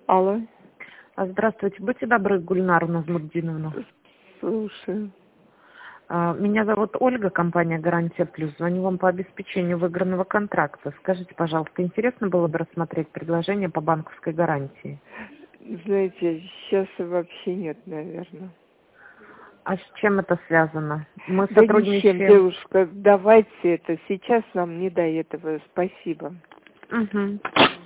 Алло. Здравствуйте, будьте добры, Гульнар Назмутдиновна. Слушаю. Меня зовут Ольга, компания «Гарантия Плюс». Звоню вам по обеспечению выигранного контракта. Скажите, пожалуйста, интересно было бы рассмотреть предложение по банковской гарантии? Знаете, сейчас вообще нет, наверное. А с чем это связано? Мы Да ни с чем, сотрудничаем... девушка, давайте это. Сейчас нам не до этого. Спасибо. Угу.